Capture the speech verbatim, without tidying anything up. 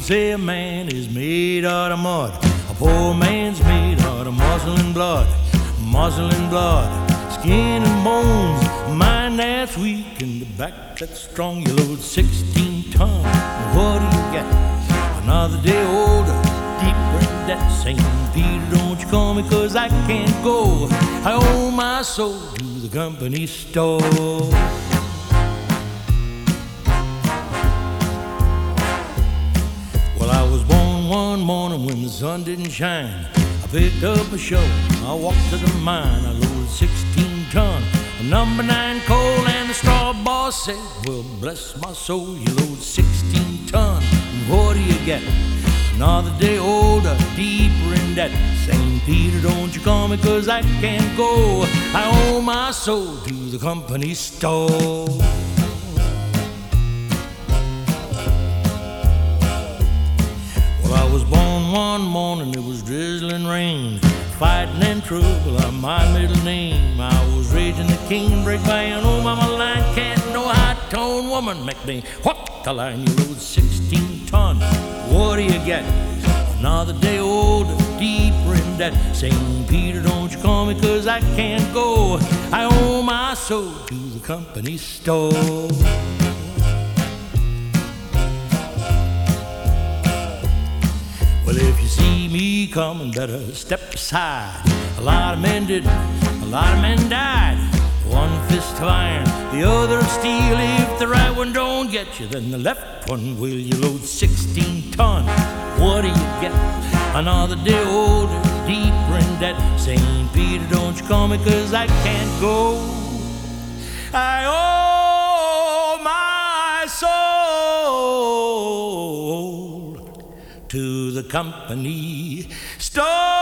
say a man is made out of mud. A poor man's made out of muscle and blood. Muscle and blood, skin and bones. Mind that's weak and the back that's strong. You load sixteen tons, and what do you get? Another day older, deeper in debt. Saying, Peter, don't you call me, cause I can't go. I owe my soul to the company store. Well, I was born one morning when the sun didn't shine. I picked up a shovel, I walked to the mine. I loaded sixteen ton of number nine coal, and the straw boss said, well, bless my soul, you load sixteen ton, and what do you get? Another day older, deeper in debt. Saint Peter, don't you call me, cause I can't go. I owe my soul to the company store. Well, I was born one morning, it was drizzling rain. Fighting and trouble are my middle name. I was raging the cane, break by an old mama line. Can't no high-tone woman make me whoop the line. You load sixteen ton, what do you get? Another day older, deeper in debt. Saint Peter, don't you call me, cause I can't go. I owe my soul to the company store. Well, if you see me coming, better step aside. A lot of men did, a lot of men died. One fist of iron, the other of steel. If the right one don't get you, then the left one will. You load sixteen ton, what do you get? Another day older, deeper in debt. Saint Peter, don't you call me, cause I can't go. I owe my soul to the company store.